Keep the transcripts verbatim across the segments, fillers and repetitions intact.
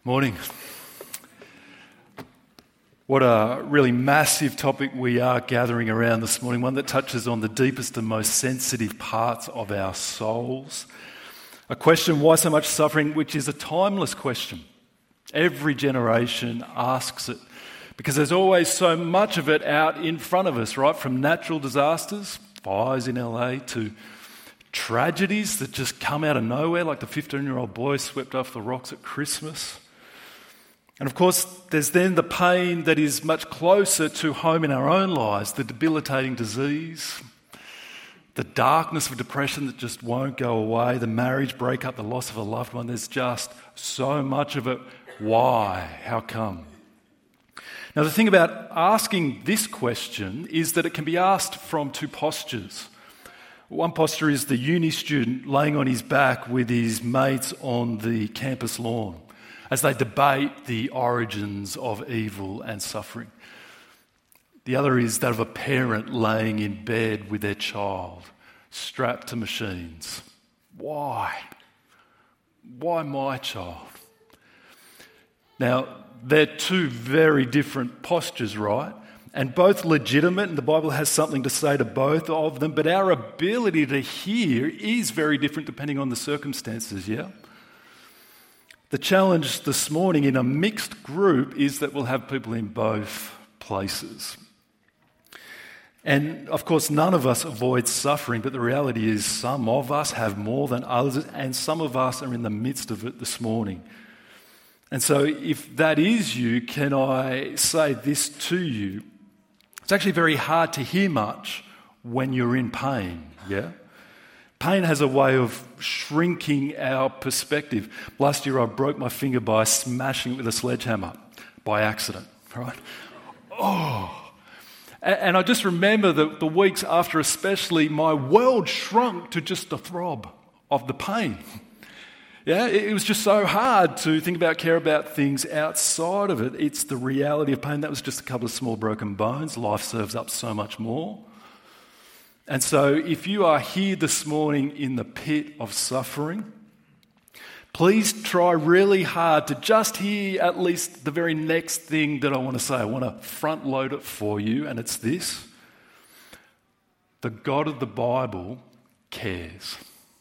Morning. What a really massive topic we are gathering around this morning, one that touches on the deepest and most sensitive parts of our souls. A question, why so much suffering, which is a timeless question. Every generation asks it because there's always so much of it out in front of us, right? From natural disasters, fires in L A, to tragedies that just come out of nowhere, like the fifteen-year-old boy swept off the rocks at Christmas. And of course, there's then the pain that is much closer to home in our own lives, the debilitating disease, the darkness of depression that just won't go away, the marriage breakup, the loss of a loved one. There's just so much of it. Why? How come? Now, the thing about asking this question is that it can be asked from two postures. One posture is the uni student laying on his back with his mates on the campus lawn as they debate the origins of evil and suffering. The other is that of a parent laying in bed with their child, strapped to machines. Why? Why my child? Now, they're two very different postures, right? And both legitimate, and the Bible has something to say to both of them, but our ability to hear is very different depending on the circumstances, yeah? The challenge this morning in a mixed group is that we'll have people in both places. And of course, none of us avoid suffering, but the reality is some of us have more than others, and some of us are in the midst of it this morning. And so if that is you, can I say this to you? It's actually very hard to hear much when you're in pain, yeah? Pain has a way of shrinking our perspective. Last year I broke my finger by smashing it with a sledgehammer by accident, right? Oh! And I just remember the, the weeks after especially, my world shrunk to just the throb of the pain. Yeah, it was just so hard to think about, care about things outside of it. It's the reality of pain. That was just a couple of small broken bones. Life serves up so much more. And so if you are here this morning in the pit of suffering, please try really hard to just hear at least the very next thing that I want to say. I want to front load it for you, and it's this. The God of the Bible cares.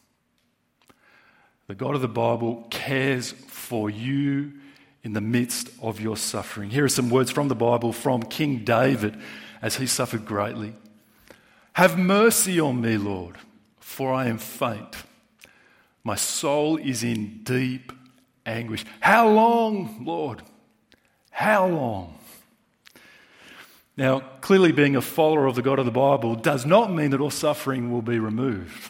The God of the Bible cares for you in the midst of your suffering. Here are some words from the Bible from King David as he suffered greatly. Have mercy on me, Lord, for I am faint. My soul is in deep anguish. How long, Lord? How long? Now, clearly being a follower of the God of the Bible does not mean that all suffering will be removed,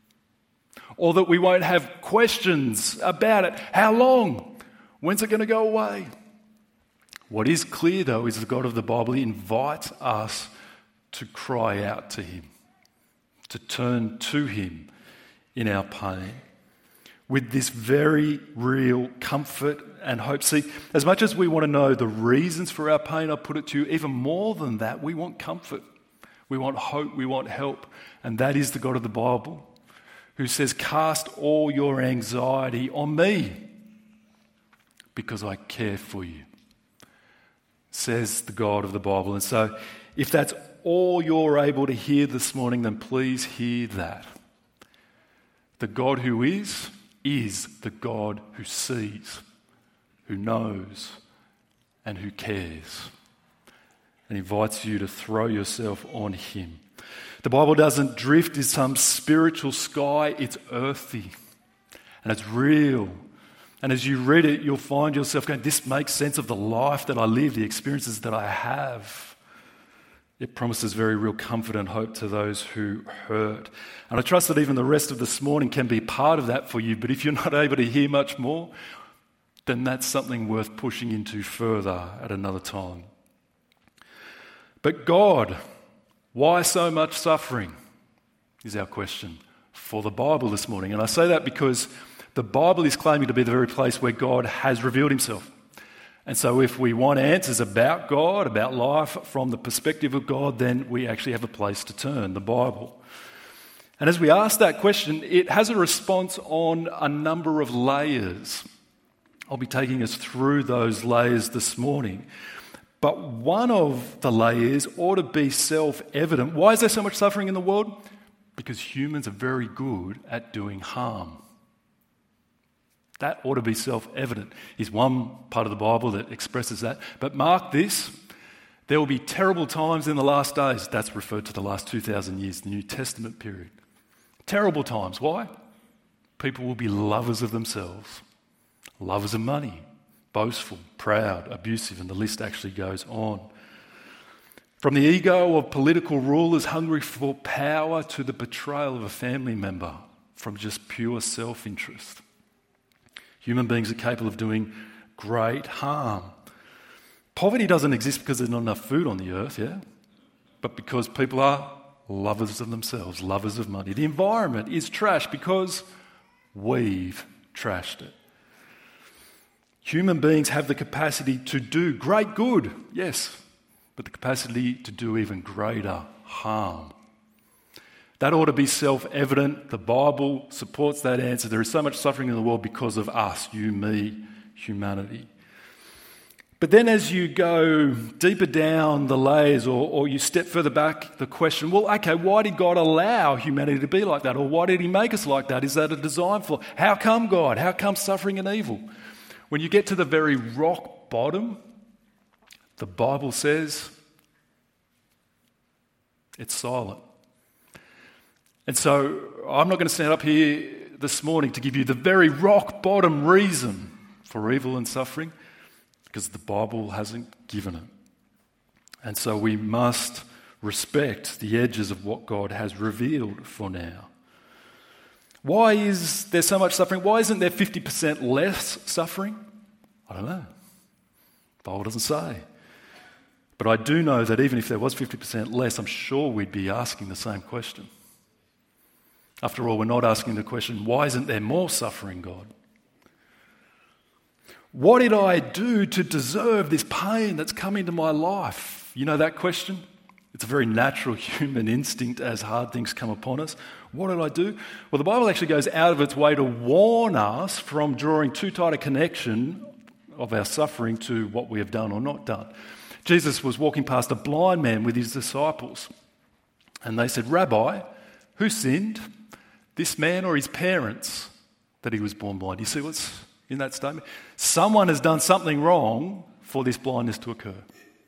or that we won't have questions about it. How long? When's it going to go away? What is clear, though, is the God of the Bible invites us to cry out to him, to turn to him in our pain with this very real comfort and hope. See, as much as we want to know the reasons for our pain, I put it to you, even more than that, we want comfort. We want hope. We want help. And that is the God of the Bible who says, cast all your anxiety on me because I care for you, says the God of the Bible. And so if that's all you're able to hear this morning, then please hear that. The God who is, is the God who sees, who knows, and who cares, and invites you to throw yourself on him. The Bible doesn't drift in some spiritual sky, it's earthy, and it's real. And as you read it, you'll find yourself going, this makes sense of the life that I live, the experiences that I have. It promises very real comfort and hope to those who hurt. And I trust that even the rest of this morning can be part of that for you. But if you're not able to hear much more, then that's something worth pushing into further at another time. But God, why so much suffering, is our question for the Bible this morning. And I say that because the Bible is claiming to be the very place where God has revealed himself. And so if we want answers about God, about life from the perspective of God, then we actually have a place to turn, the Bible. And as we ask that question, it has a response on a number of layers. I'll be taking us through those layers this morning. But one of the layers ought to be self-evident. Why is there so much suffering in the world? Because humans are very good at doing harm. That ought to be self-evident. Is one part of the Bible that expresses that. But mark this, there will be terrible times in the last days. That's referred to the last two thousand years, the New Testament period. Terrible times. Why? People will be lovers of themselves, lovers of money, boastful, proud, abusive, and the list actually goes on. From the ego of political rulers hungry for power to the betrayal of a family member from just pure self-interest. Human beings are capable of doing great harm. Poverty doesn't exist because there's not enough food on the earth, yeah? But because people are lovers of themselves, lovers of money. The environment is trash because we've trashed it. Human beings have the capacity to do great good, yes, but the capacity to do even greater harm. That ought to be self-evident. The Bible supports that answer. There is so much suffering in the world because of us, you, me, humanity. But then as you go deeper down the layers or, or you step further back, the question, well, okay, why did God allow humanity to be like that? Or why did he make us like that? Is that a design flaw? How come, God? How come suffering and evil? When you get to the very rock bottom, the Bible says it's silent. And so I'm not going to stand up here this morning to give you the very rock bottom reason for evil and suffering, because the Bible hasn't given it. And so we must respect the edges of what God has revealed for now. Why is there so much suffering? Why isn't there fifty percent less suffering? I don't know. The Bible doesn't say. But I do know that even if there was fifty percent less, I'm sure we'd be asking the same question. After all, we're not asking the question, why isn't there more suffering, God? What did I do to deserve this pain that's come into my life? You know that question? It's a very natural human instinct as hard things come upon us. What did I do? Well, the Bible actually goes out of its way to warn us from drawing too tight a connection of our suffering to what we have done or not done. Jesus was walking past a blind man with his disciples, and they said, Rabbi, who sinned, this man or his parents, that he was born blind? You see what's in that statement? Someone has done something wrong for this blindness to occur.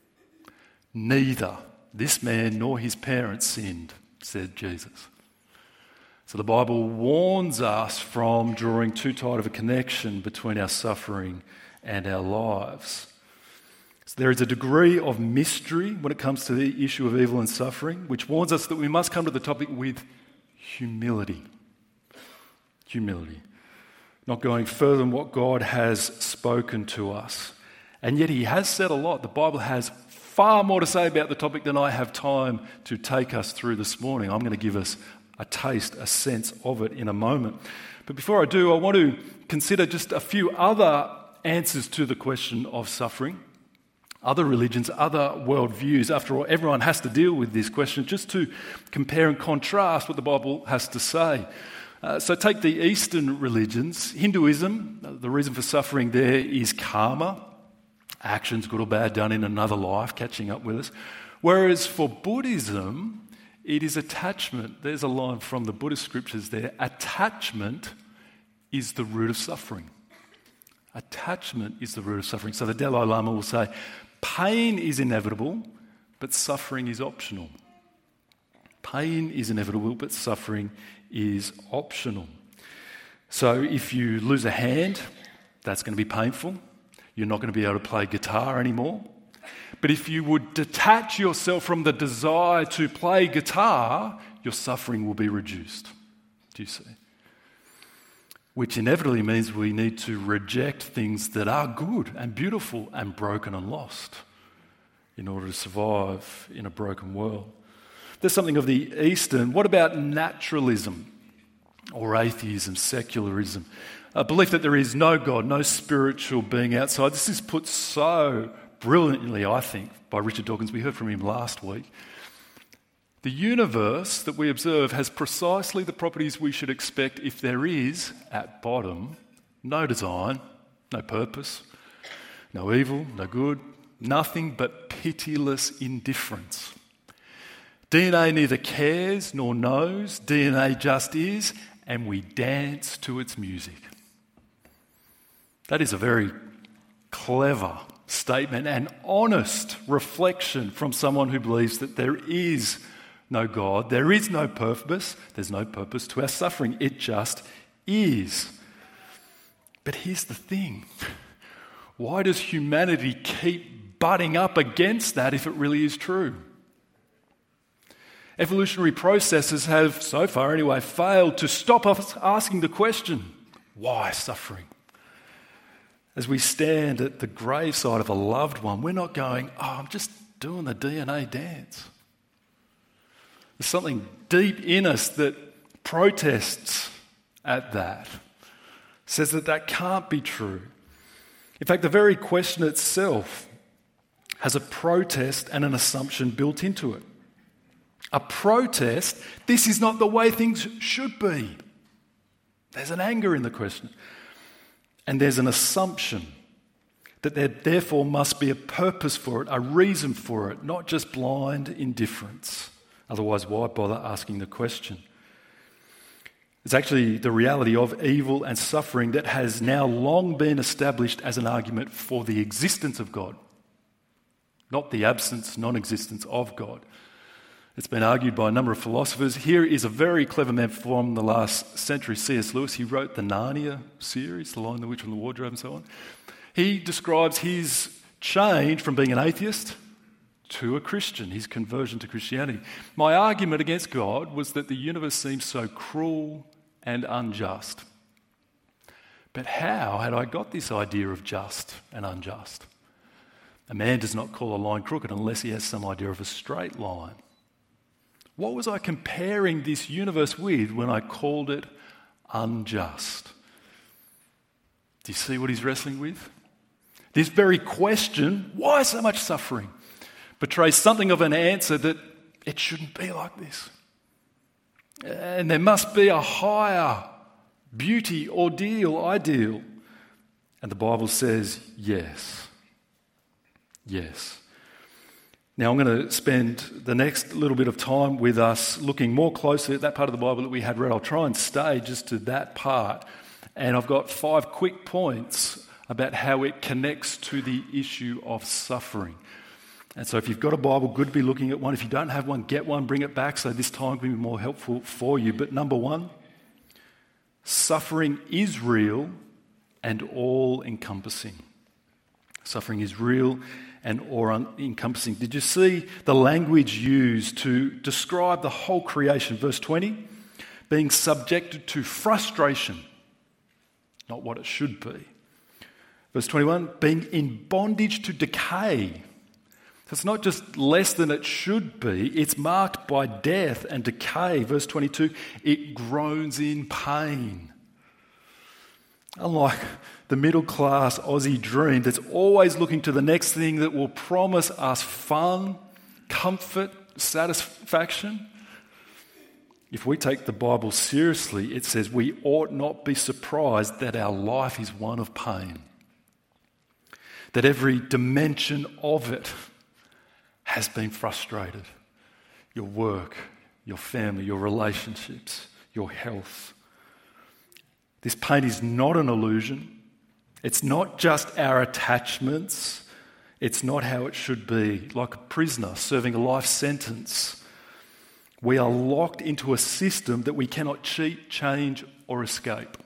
Neither this man nor his parents sinned, said Jesus. So the Bible warns us from drawing too tight of a connection between our suffering and our lives. So there is a degree of mystery when it comes to the issue of evil and suffering, which warns us that we must come to the topic with humility. Humility. Not going further than what God has spoken to us. And yet he has said a lot. The Bible has far more to say about the topic than I have time to take us through this morning. I'm going to give us a taste, a sense of it in a moment. But before I do, I want to consider just a few other answers to the question of suffering. Other religions, other worldviews. After all, everyone has to deal with this question, just to compare and contrast what the Bible has to say. Uh, so take the Eastern religions. Hinduism, the reason for suffering there is karma, actions, good or bad, done in another life, catching up with us. Whereas for Buddhism, it is attachment. There's a line from the Buddhist scriptures there. Attachment is the root of suffering. Attachment is the root of suffering. So the Dalai Lama will say, pain is inevitable, but suffering is optional. Pain is inevitable, but suffering is optional. So if you lose a hand, that's going to be painful. You're not going to be able to play guitar anymore. But if you would detach yourself from the desire to play guitar, your suffering will be reduced. Do you see? Which inevitably means we need to reject things that are good and beautiful and broken and lost in order to survive in a broken world. There's something of the Eastern. What about naturalism or atheism, secularism? A belief that there is no God, no spiritual being outside. This is put so brilliantly, I think, by Richard Dawkins. We heard from him last week. The universe that we observe has precisely the properties we should expect if there is, at bottom, no design, no purpose, no evil, no good, nothing but pitiless indifference. D N A neither cares nor knows, D N A just is, and we dance to its music. That is a very clever statement and honest reflection from someone who believes that there is no God, there is no purpose, there's no purpose to our suffering. It just is. But here's the thing. Why does humanity keep butting up against that if it really is true? Evolutionary processes have, so far anyway, failed to stop us asking the question, why suffering? As we stand at the graveside of a loved one, we're not going, oh, I'm just doing the D N A dance. There's something deep in us that protests at that, says that that can't be true. In fact, the very question itself has a protest and an assumption built into it. A protest, this is not the way things should be. There's an anger in the question. And there's an assumption that there therefore must be a purpose for it, a reason for it, not just blind indifference. Otherwise, why bother asking the question? It's actually the reality of evil and suffering that has now long been established as an argument for the existence of God, not the absence, non-existence of God. It's been argued by a number of philosophers. Here is a very clever man from the last century, C S Lewis. He wrote the Narnia series, The Lion, the Witch and the Wardrobe and so on. He describes his change from being an atheist to a Christian, his conversion to Christianity. My argument against God was that the universe seems so cruel and unjust. But how had I got this idea of just and unjust? A man does not call a line crooked unless he has some idea of a straight line. What was I comparing this universe with when I called it unjust? Do you see what he's wrestling with? This very question, why so much suffering, betrays something of an answer that it shouldn't be like this. And there must be a higher beauty, ordeal, ideal. And the Bible says yes. Yes. Now I'm going to spend the next little bit of time with us looking more closely at that part of the Bible that we had read. I'll try and stay just to that part. And I've got five quick points about how it connects to the issue of suffering. And so if you've got a Bible, good to be looking at one. If you don't have one, get one, bring it back so this time will be more helpful for you. But number one, suffering is real and all-encompassing. Suffering is real and all-encompassing. Did you see the language used to describe the whole creation? Verse twenty, being subjected to frustration, not what it should be. Verse twenty-one, being in bondage to decay. So it's not just less than it should be, it's marked by death and decay. Verse twenty-two, it groans in pain. Unlike the middle-class Aussie dream that's always looking to the next thing that will promise us fun, comfort, satisfaction, if we take the Bible seriously, it says we ought not be surprised that our life is one of pain, that every dimension of it has been frustrated. Your work, your family, your relationships, your health. This pain is not an illusion. It's not just our attachments. It's not how it should be. Like a prisoner serving a life sentence, we are locked into a system that we cannot cheat, change, or escape.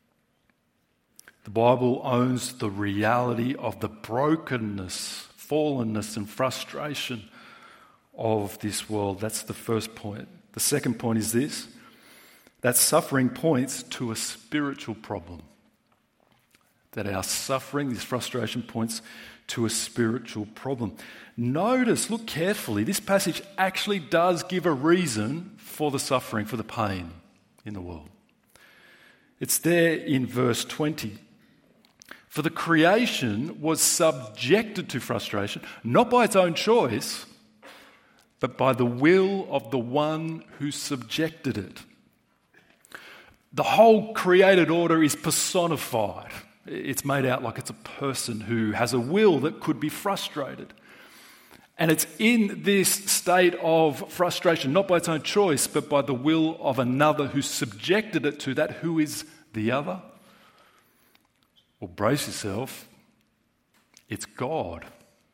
The Bible owns the reality of the brokenness, fallenness, and frustration of this world. That's the first point. The second point is this: that suffering points to a spiritual problem. That our suffering, this frustration, points to a spiritual problem. Notice, look carefully, this passage actually does give a reason for the suffering, for the pain in the world. It's there in verse twenty. For the creation was subjected to frustration, not by its own choice, but by the will of the one who subjected it. The whole created order is personified It's made out like it's a person who has a will that could be frustrated. And it's in this state of frustration, not by its own choice, but by the will of another who subjected it to that. Who is the other? Well, brace yourself. It's God.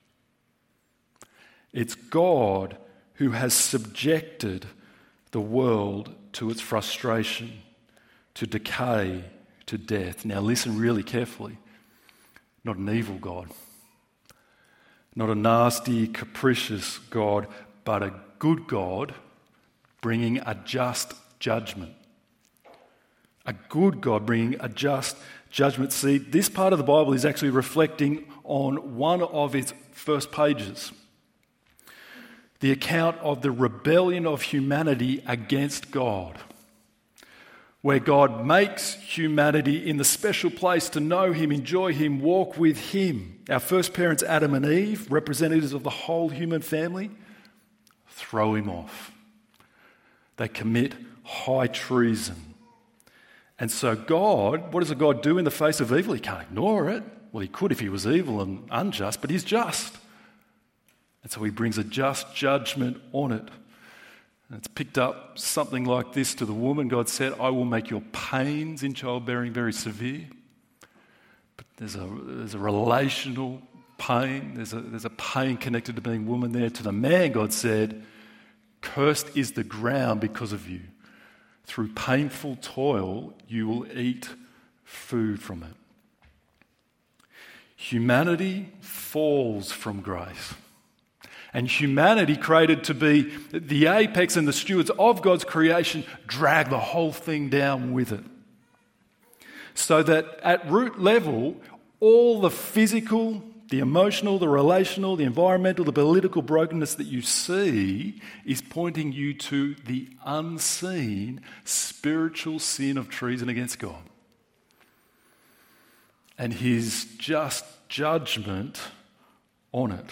It's God who has subjected the world to its frustration, to decay, to death. Now listen really carefully. Not an evil God. Not a nasty, capricious God, but a good God bringing a just judgment. A good God bringing a just judgment. See, this part of the Bible is actually reflecting on one of its first pages. The account of the rebellion of humanity against God, where God makes humanity in the special place to know Him, enjoy Him, walk with Him. Our first parents, Adam and Eve, representatives of the whole human family, throw Him off. They commit high treason. And so God, what does a God do in the face of evil? He can't ignore it. Well, He could if He was evil and unjust, but He's just. And so He brings a just judgment on it. And it's picked up something like this to the woman. God said, I will make your pains in childbearing very severe. But there's a, there's a relational pain. There's a, there's a pain connected to being woman there. To the man, God said, cursed is the ground because of you. Through painful toil, you will eat food from it. Humanity falls from grace. And humanity, created to be the apex and the stewards of God's creation, drag the whole thing down with it. So that at root level, all the physical, the emotional, the relational, the environmental, the political brokenness that you see is pointing you to the unseen spiritual sin of treason against God. And His just judgment on it.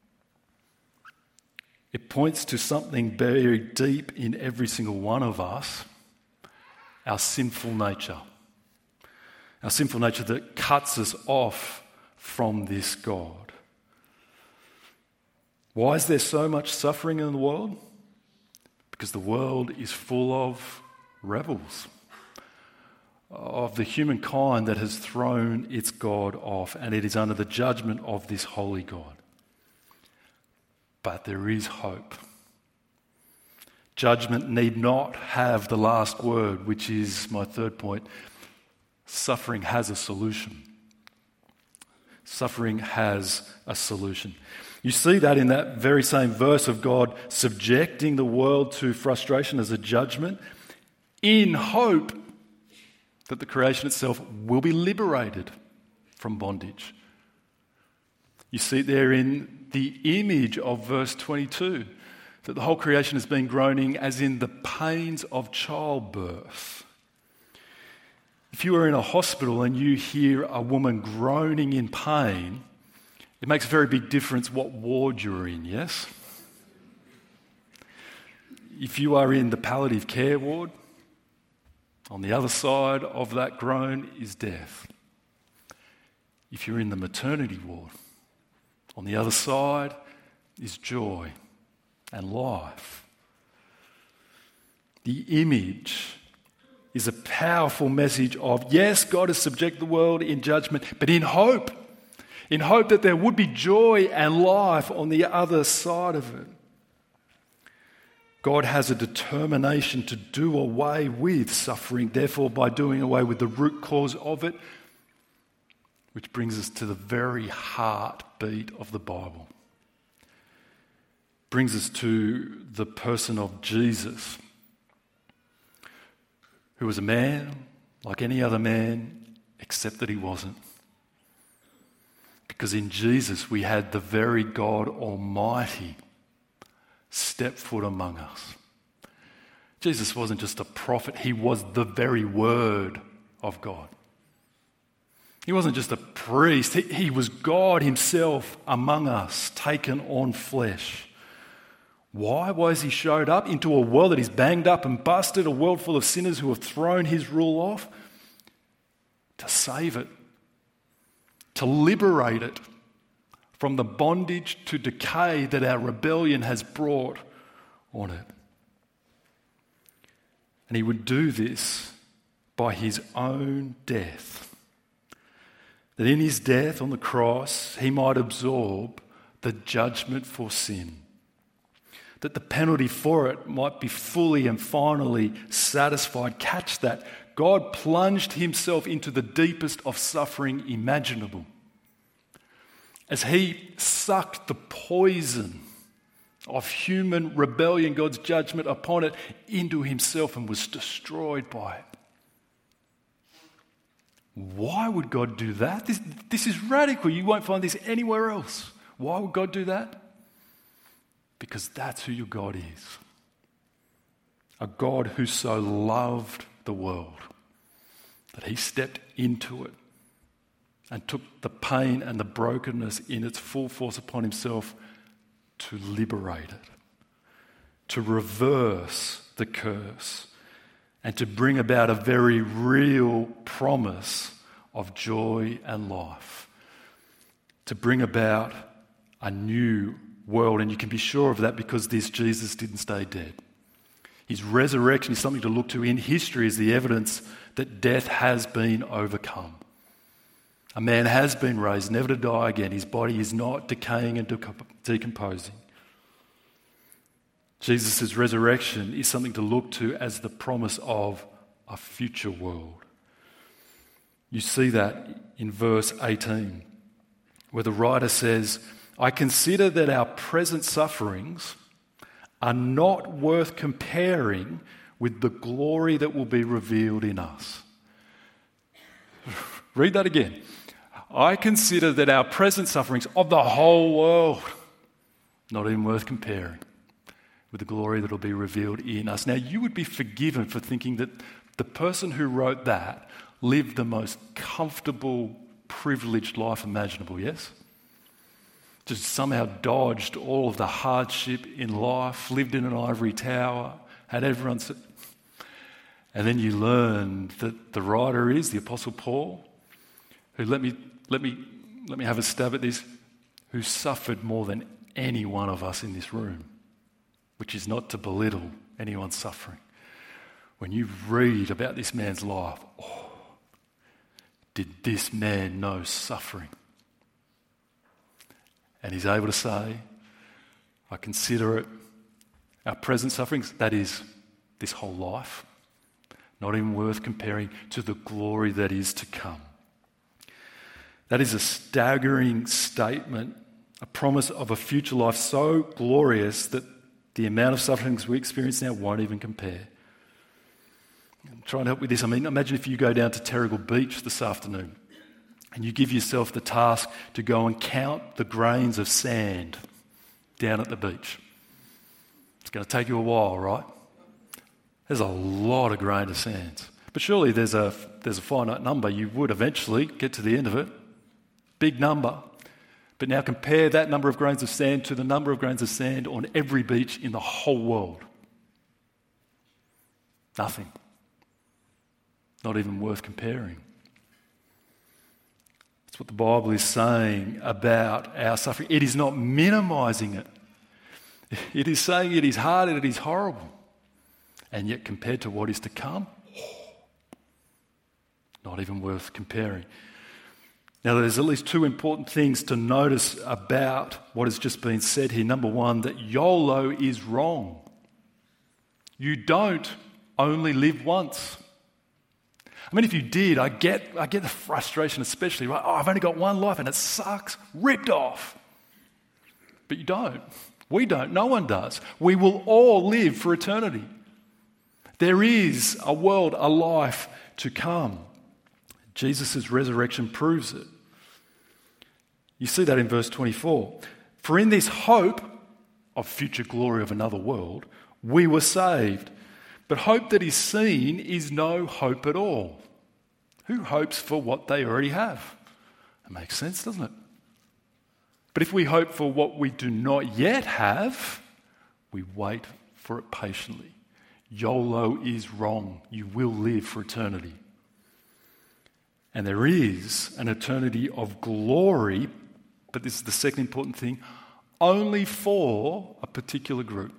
It points to something buried deep in every single one of us, our sinful nature. Our sinful nature that cuts us off from this God. Why is there so much suffering in the world? Because the world is full of rebels, of the humankind that has thrown its God off, and it is under the judgment of this holy God. But there is hope. Judgment need not have the last word, which is my third point. Suffering has a solution. Suffering has a solution. You see that in that very same verse of God subjecting the world to frustration as a judgment, in hope that the creation itself will be liberated from bondage. You see it there in the image of verse twenty-two, that the whole creation has been groaning as in the pains of childbirth. If you are in a hospital and you hear a woman groaning in pain, it makes a very big difference what ward you're in, yes? If you are in the palliative care ward, on the other side of that groan is death. If you're in the maternity ward, on the other side is joy and life. The image is a powerful message of, yes, God has subjected the world in judgment, but in hope. In hope that there would be joy and life on the other side of it. God has a determination to do away with suffering, therefore by doing away with the root cause of it, which brings us to the very heartbeat of the Bible. Brings us to the person of Jesus, who was a man like any other man, except that he wasn't. Because in Jesus we had the very God Almighty step foot among us. Jesus wasn't just a prophet, he was the very Word of God. He wasn't just a priest, he, he was God himself among us, taken on flesh. Why? Why has he showed up into a world that is banged up and busted, a world full of sinners who have thrown his rule off? To save it, to liberate it from the bondage to decay that our rebellion has brought on it. And he would do this by his own death. That in his death on the cross, he might absorb the judgment for sin. That the penalty for it might be fully and finally satisfied. Catch that. God plunged himself into the deepest of suffering imaginable. As he sucked the poison of human rebellion, God's judgment upon it, into himself and was destroyed by it. Why would God do that? This, this is radical. You won't find this anywhere else. Why would God do that? Because that's who your God is. A God who so loved the world that he stepped into it and took the pain and the brokenness in its full force upon himself to liberate it, to reverse the curse, and to bring about a very real promise of joy and life, to bring about a new world. And you can be sure of that because this Jesus didn't stay dead. His resurrection is something to look to in history as the evidence that death has been overcome. A man has been raised, never to die again. His body is not decaying and decomposing. Jesus' resurrection is something to look to as the promise of a future world. You see that in verse eighteen, where the writer says, I consider that our present sufferings are not worth comparing with the glory that will be revealed in us. Read that again. I consider that our present sufferings of the whole world, not even worth comparing with the glory that will be revealed in us. Now, you would be forgiven for thinking that the person who wrote that lived the most comfortable, privileged life imaginable, yes? Just somehow dodged all of the hardship in life, lived in an ivory tower, had everyone... And then you learn that the writer is the Apostle Paul, who, let me, let me, let me have a stab at this, who suffered more than any one of us in this room, which is not to belittle anyone's suffering. When you read about this man's life, oh, did this man know suffering? And he's able to say, I consider it our present sufferings, that is this whole life, not even worth comparing to the glory that is to come. That is a staggering statement, a promise of a future life so glorious that the amount of sufferings we experience now won't even compare. I'm trying to help with this. I mean, imagine if you go down to Terrigal Beach this afternoon and you give yourself the task to go and count the grains of sand down at the beach. It's going to take you a while, right? There's a lot of grain of sand. But surely there's a, there's a finite number. You would eventually get to the end of it. Big number. But now compare that number of grains of sand to the number of grains of sand on every beach in the whole world. Nothing. Not even worth comparing. That's what the Bible is saying about our suffering. It is not minimizing it. It is saying it is hard and it is horrible. And yet compared to what is to come, not even worth comparing. Now, there's at least two important things to notice about what has just been said here. Number one, that YOLO is wrong. You don't only live once. I mean, if you did, I get, I get the frustration especially, right? Oh, I've only got one life and it sucks, ripped off. But you don't. We don't. No one does. We will all live for eternity. There is a world, a life to come. Jesus' resurrection proves it. You see that in verse twenty-four. For in this hope of future glory of another world, we were saved. But hope that is seen is no hope at all. Who hopes for what they already have? That makes sense, doesn't it? But if we hope for what we do not yet have, we wait for it patiently. YOLO is wrong. You will live for eternity. And there is an eternity of glory, but this is the second important thing, only for a particular group.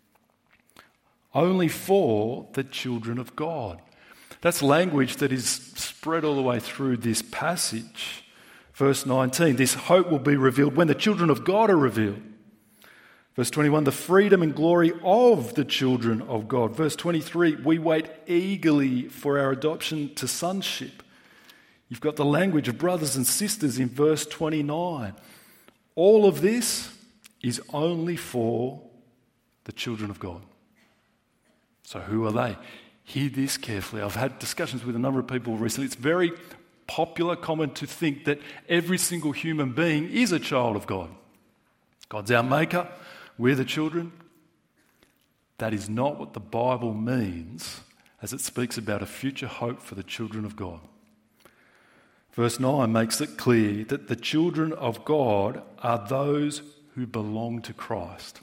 Only for the children of God. That's language that is spread all the way through this passage. Verse nineteen, this hope will be revealed when the children of God are revealed. Verse twenty-one, the freedom and glory of the children of God. Verse twenty-three, we wait eagerly for our adoption to sonship. You've got the language of brothers and sisters in verse twenty-nine. All of this is only for the children of God. So who are they? Hear this carefully. I've had discussions with a number of people recently. It's very popular, common to think that every single human being is a child of God. God's our maker. We're the children. That is not what the Bible means as it speaks about a future hope for the children of God. Verse nine makes it clear that the children of God are those who belong to Christ.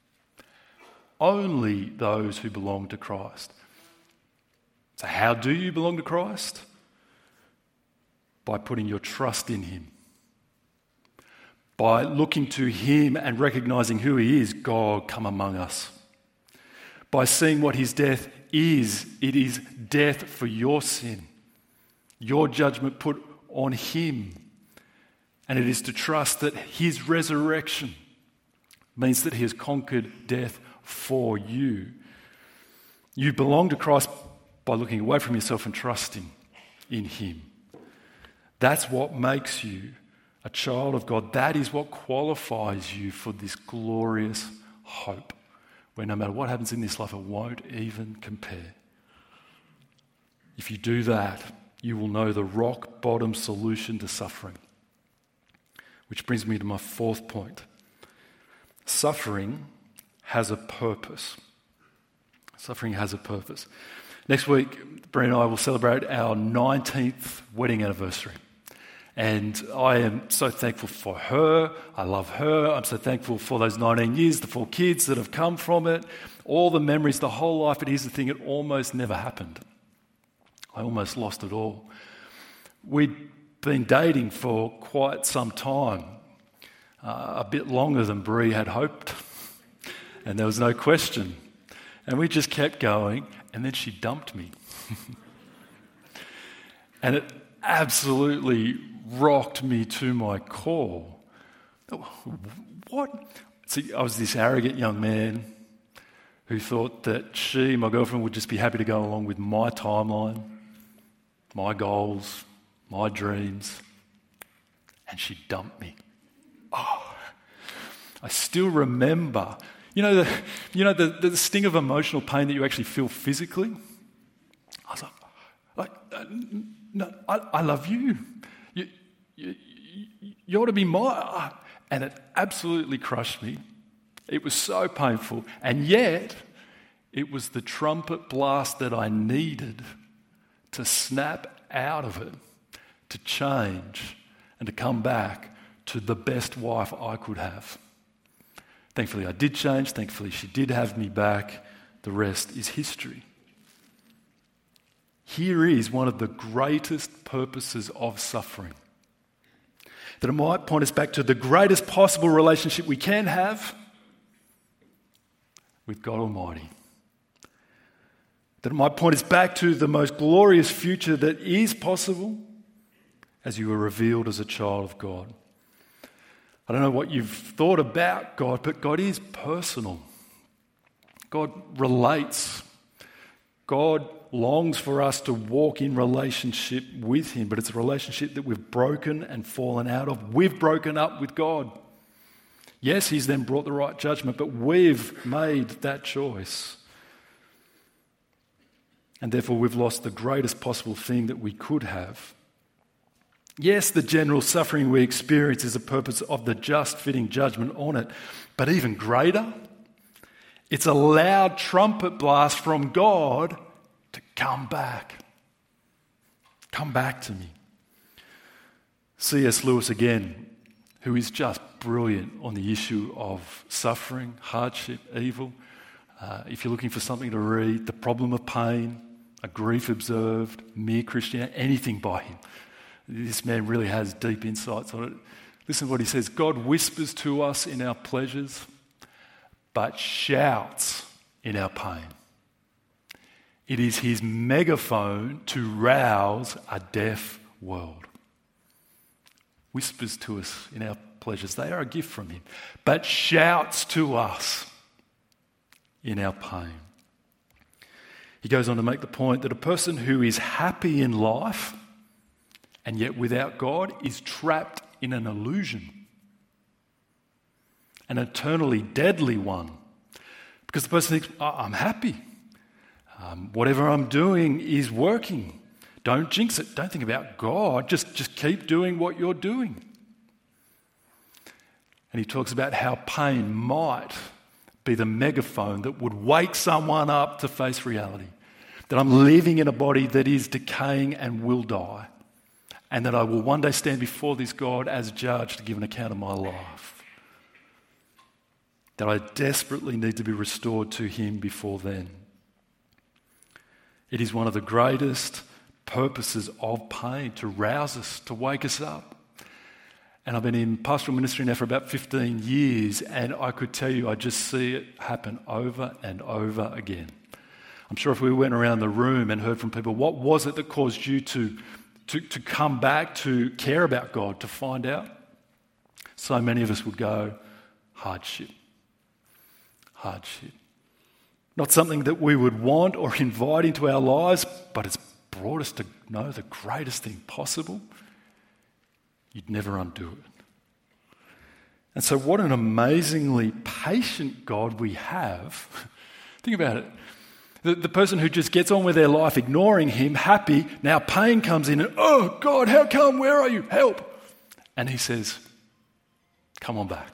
Only those who belong to Christ. So how do you belong to Christ? By putting your trust in him. By looking to him and recognizing who he is, God come among us. By seeing what his death is, it is death for your sin. Your judgment put on him. And it is to trust that his resurrection means that he has conquered death for you. You belong to Christ by looking away from yourself and trusting in him. That's what makes you a child of God. That is what qualifies you for this glorious hope, where no matter what happens in this life, it won't even compare. If you do that, you will know the rock bottom solution to suffering. Which brings me to my fourth point. Suffering has a purpose. Suffering has a purpose. Next week, Bree and I will celebrate our nineteenth wedding anniversary. And I am so thankful for her. I love her. I'm so thankful for those nineteen years, the four kids that have come from it, all the memories, the whole life. But here's the thing, it almost never happened. I almost lost it all. We'd been dating for quite some time, uh, a bit longer than Bree had hoped. And there was no question. And we just kept going, and then she dumped me. And it absolutely rocked me to my core. What? See, I was this arrogant young man who thought that she, my girlfriend, would just be happy to go along with my timeline, my goals, my dreams, and she dumped me. Oh, I still remember, you know, the, you know, the, the sting of emotional pain that you actually feel physically. I was like, like uh, no, I, I love you. You, you. You ought to be mine. And it absolutely crushed me. It was so painful. And yet, it was the trumpet blast that I needed to snap out of it, to change, and to come back to the best wife I could have. Thankfully, I did change. Thankfully, she did have me back. The rest is history. Here is one of the greatest purposes of suffering. That it might point us back to the greatest possible relationship we can have with God Almighty. That it might point us back to the most glorious future that is possible as you are revealed as a child of God. I don't know what you've thought about God, but God is personal. God relates. God longs for us to walk in relationship with him, but it's a relationship that we've broken and fallen out of. We've broken up with God. Yes, he's then brought the right judgment, but we've made that choice. And therefore we've lost the greatest possible thing that we could have. Yes, the general suffering we experience is a purpose of the just fitting judgment on it, but even greater, it's a loud trumpet blast from God to come back. Come back to me. C S Lewis again, who is just brilliant on the issue of suffering, hardship, evil. Uh, if you're looking for something to read, The Problem of Pain, A Grief Observed, Mere Christianity, anything by him. This man really has deep insights on it. Listen to what he says. God whispers to us in our pleasures, but shouts in our pain. It is his megaphone to rouse a deaf world. Whispers to us in our pleasures. They are a gift from him. But shouts to us in our pain. He goes on to make the point that a person who is happy in life and yet without God is trapped in an illusion. An eternally deadly one. Because the person thinks, oh, I'm happy. Um, whatever I'm doing is working. Don't jinx it. Don't think about God. Just, just keep doing what you're doing. And he talks about how pain might be the megaphone that would wake someone up to face reality. That I'm living in a body that is decaying and will die. And that I will one day stand before this God as judge to give an account of my life. That I desperately need to be restored to him before then. It is one of the greatest purposes of pain to rouse us, to wake us up. And I've been in pastoral ministry now for about fifteen years, and I could tell you I just see it happen over and over again. I'm sure if we went around the room and heard from people, what was it that caused you to, to, to come back, to care about God, to find out? So many of us would go, hardship. Hardship. Not something that we would want or invite into our lives, but it's brought us to know the greatest thing possible. You'd never undo it. And so what an amazingly patient God we have. Think about it. The, the person who just gets on with their life, ignoring him, happy, now pain comes in and, oh God, how come? Where are you? Help. And he says, come on back.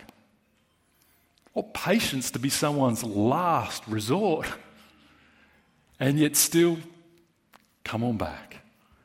What patience to be someone's last resort. And yet still, come on back.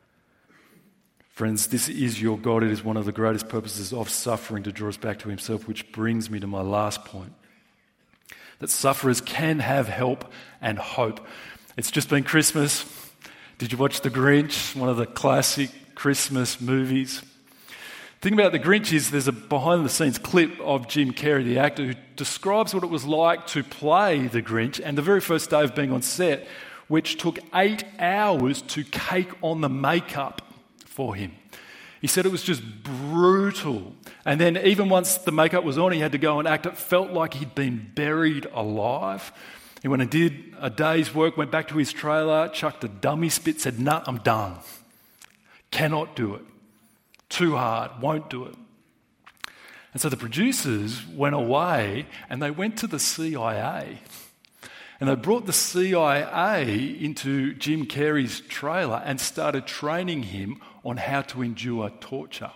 Friends, this is your God. It is one of the greatest purposes of suffering to draw us back to himself, which brings me to my last point. That sufferers can have help and hope. It's just been Christmas. Did you watch The Grinch? One of the classic Christmas movies. The thing about The Grinch is there's a behind-the-scenes clip of Jim Carrey, the actor, who describes what it was like to play The Grinch and the very first day of being on set, which took eight hours to cake on the makeup for him. He said it was just brutal. And then even once the makeup was on, he had to go and act. It felt like he'd been buried alive. He went and did a day's work, went back to his trailer, chucked a dummy spit, said, nah, I'm done. Cannot do it. Too hard, won't do it. And so the producers went away and they went to the C I A. And they brought the C I A into Jim Carrey's trailer and started training him on how to endure torture.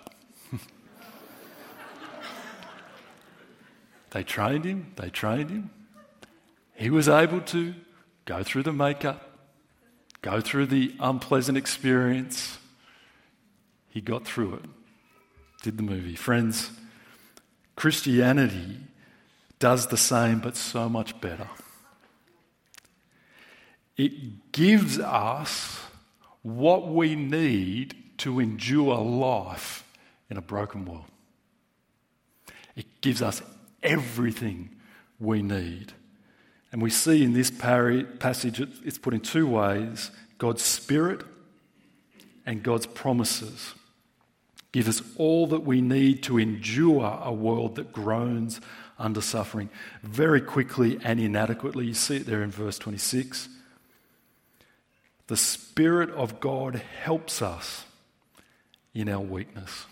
They trained him, they trained him. He was able to go through the makeup, go through the unpleasant experience. He got through it, did the movie. Friends, Christianity does the same, but so much better. It gives us what we need to endure life in a broken world. It gives us everything we need. And we see in this passage, it's put in two ways: God's Spirit and God's promises give us all that we need to endure a world that groans under suffering. Very quickly and inadequately, you see it there in verse twenty-six. The Spirit of God helps us in our weakness.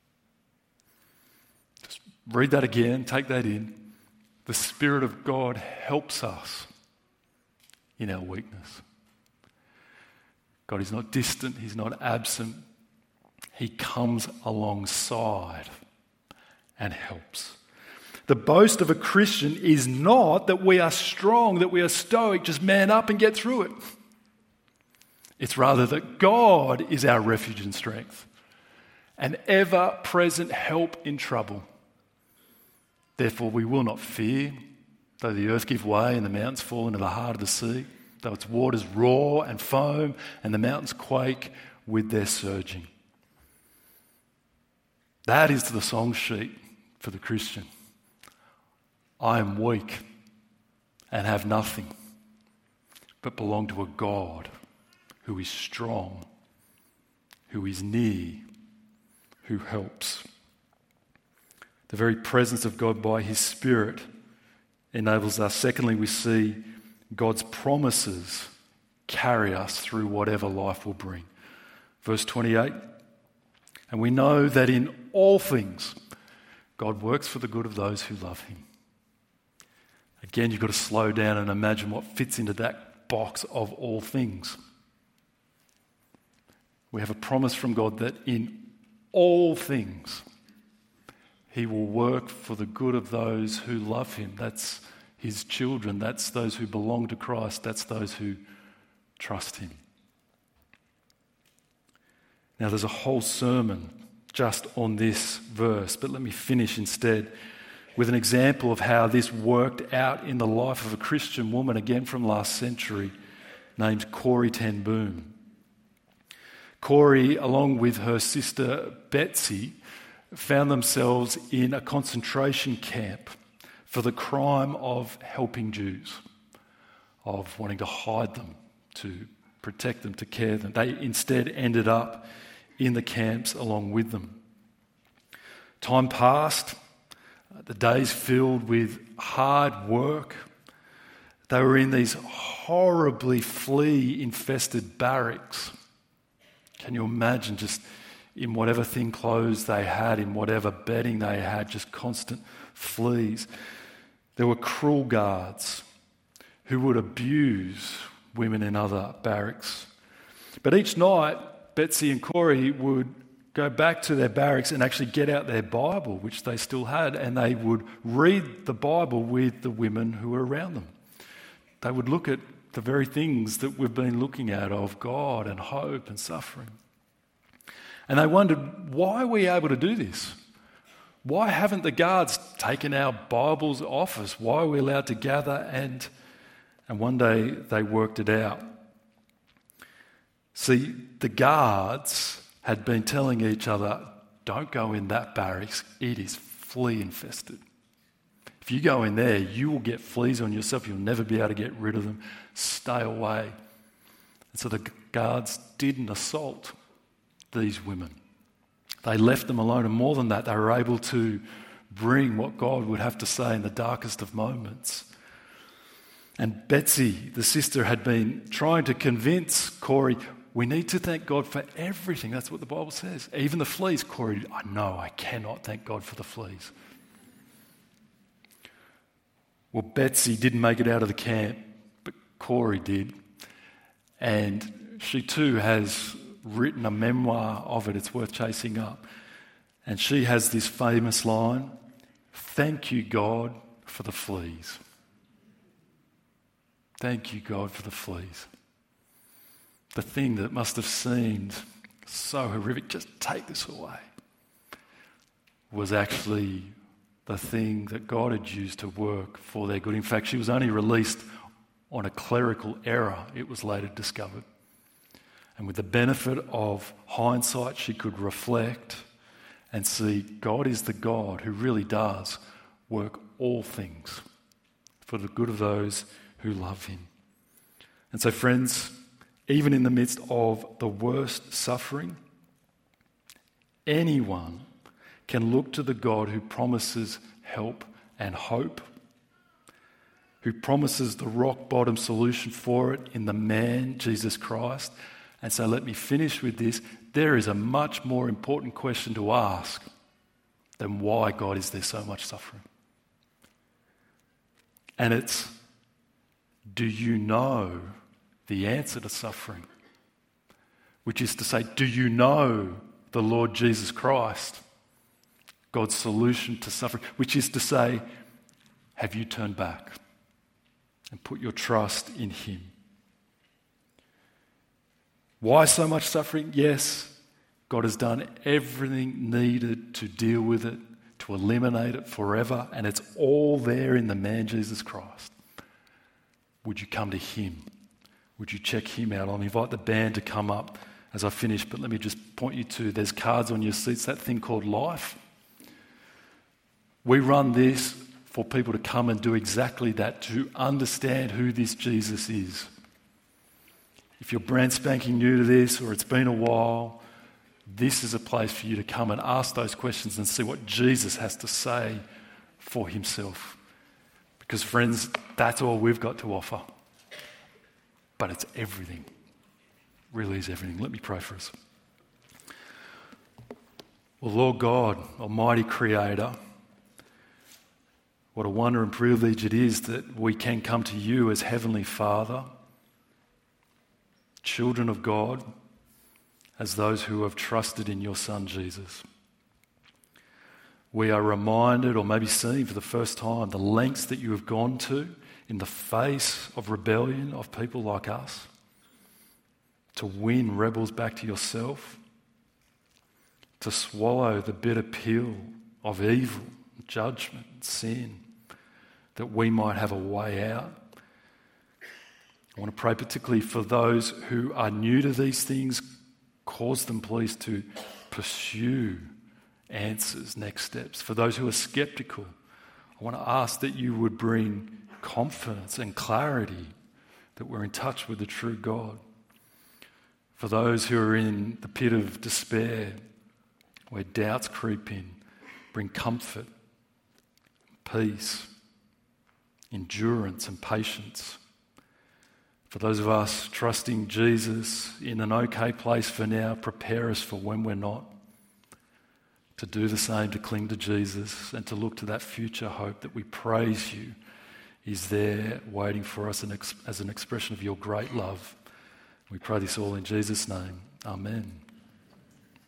Just read that again, take that in. The Spirit of God helps us in our weakness. God is not distant, he's not absent. He comes alongside and helps. The boast of a Christian is not that we are strong, that we are stoic, just man up and get through it. It's rather that God is our refuge and strength, an ever-present help in trouble. Therefore we will not fear, though the earth give way and the mountains fall into the heart of the sea, though its waters roar and foam and the mountains quake with their surging. That is the song sheet for the Christian. I am weak and have nothing, but belong to a God who is strong, who is near, who helps. The very presence of God by his Spirit enables us. Secondly, we see God's promises carry us through whatever life will bring. Verse twenty-eight, and we know that in all things God works for the good of those who love him. Again, you've got to slow down and imagine what fits into that box of all things. We have a promise from God that in all things he will work for the good of those who love him. That's his children. That's those who belong to Christ. That's those who trust him. Now, there's a whole sermon just on this verse, but let me finish instead with an example of how this worked out in the life of a Christian woman, again from last century, named Corrie ten Boom. Corrie, along with her sister Betsy, found themselves in a concentration camp for the crime of helping Jews, of wanting to hide them, to protect them, to care them. They instead ended up in the camps along with them. Time passed, the days filled with hard work. They were in these horribly flea-infested barracks. Can you imagine, just in whatever thin clothes they had, in whatever bedding they had, just constant fleas. There were cruel guards who would abuse women in other barracks. But each night, Betsy and Corrie would go back to their barracks and actually get out their Bible, which they still had, and they would read the Bible with the women who were around them. They would look at the very things that we've been looking at of God and hope and suffering. And they wondered, why are we able to do this? Why haven't the guards taken our Bibles off us? Why are we allowed to gather? And, and one day they worked it out. See, the guards had been telling each other, don't go in that barracks, it is flea infested. If you go in there, you will get fleas on yourself, you'll never be able to get rid of them. Stay away. And so the guards didn't assault these women. They left them alone, and more than that, they were able to bring what God would have to say in the darkest of moments. And Betsy, the sister, had been trying to convince Corrie, we need to thank God for everything. That's what the Bible says. Even the fleas. Corrie, I know, I cannot thank God for the fleas. Well, Betsy didn't make it out of the camp, but Corrie did. And she too has written a memoir of it. It's worth chasing up. And she has this famous line, thank you, God, for the fleas. Thank you, God, for the fleas. The thing that must have seemed so horrific, just take this away, was actually the thing that God had used to work for their good. In fact, she was only released on a clerical error, it was later discovered. And with the benefit of hindsight, she could reflect and see God is the God who really does work all things for the good of those who love him. And so, friends, even in the midst of the worst suffering, anyone can look to the God who promises help and hope, who promises the rock-bottom solution for it in the man, Jesus Christ. And so let me finish with this. There is a much more important question to ask than why, God, is there so much suffering? And it's, do you know the answer to suffering? Which is to say, do you know the Lord Jesus Christ, God's solution to suffering? Which is to say, have you turned back and put your trust in him? Why so much suffering? Yes, God has done everything needed to deal with it, to eliminate it forever, and it's all there in the man Jesus Christ. Would you come to him? Would you check him out? I'll invite the band to come up as I finish, but let me just point you to, there's cards on your seats, that thing called life. We run this for people to come and do exactly that, to understand who this Jesus is. If you're brand spanking new to this, or it's been a while, this is a place for you to come and ask those questions and see what Jesus has to say for himself. Because friends, that's all we've got to offer. But it's everything. Really is everything. Let me pray for us. Well, Lord God, Almighty Creator, what a wonder and privilege it is that we can come to you as Heavenly Father, children of God, as those who have trusted in your Son Jesus. We are reminded, or maybe seeing for the first time, the lengths that you have gone to in the face of rebellion of people like us, to win rebels back to yourself, to swallow the bitter pill of evil, judgment, sin, that we might have a way out. I want to pray particularly for those who are new to these things. Cause them, please, to pursue answers, next steps. For those who are skeptical, I want to ask that you would bring confidence and clarity that we're in touch with the true God. For those who are in the pit of despair, where doubts creep in, bring comfort, peace, endurance and patience. For those of us trusting Jesus in an okay place for now, prepare us for when we're not. To do the same, to cling to Jesus and to look to that future hope that we praise you is there waiting for us as an expression of your great love. We pray this all in Jesus' name. Amen.